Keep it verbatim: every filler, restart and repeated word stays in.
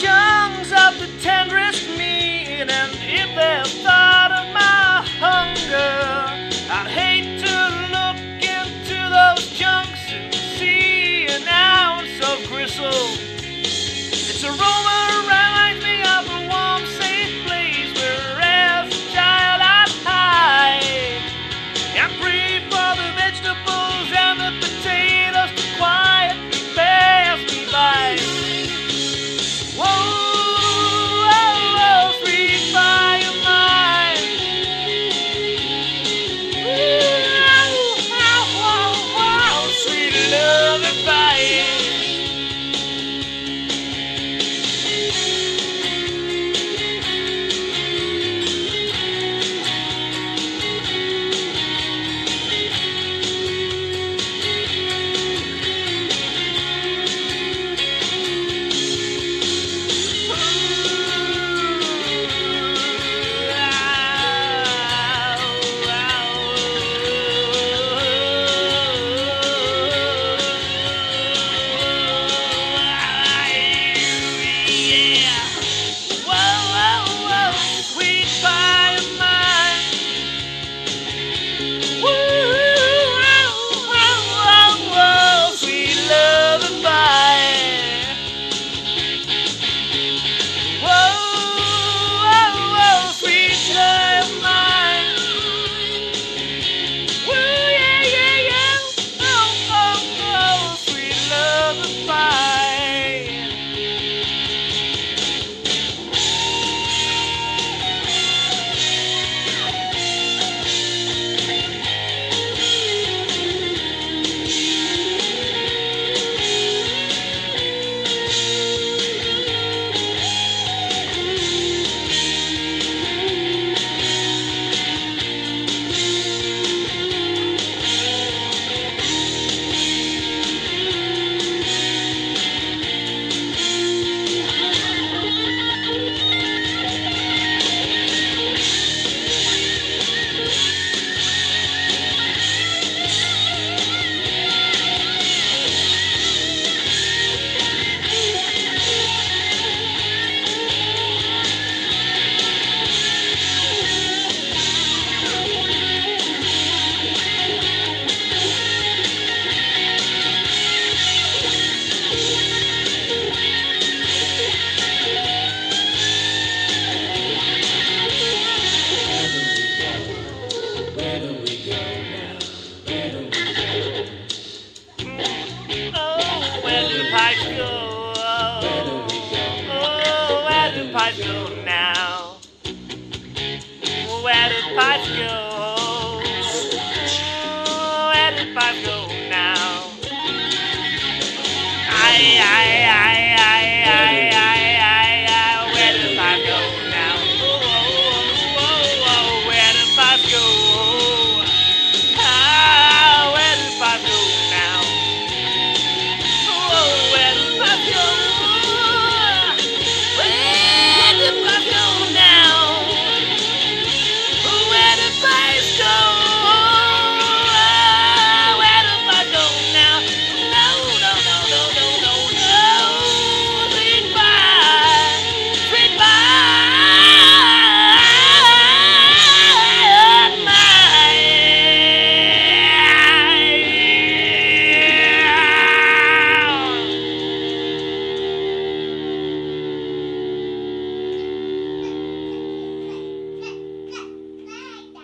chunks of the tenderest meat, and if they thought of my hunger, I'd hate to look into those chunks and see an ounce of gristle. Its aroma reminds me of a warm, safe place where as a child I'd hide and pray for the vegetables and the potatoes to quietly pass me by. Whoa, whoa, whoa, sweet fire mine. Whoa, whoa, whoa, sweet loving fire. Pipes go now? Where do pipes go? Where do pipes go now? I, I, I, I, I, I.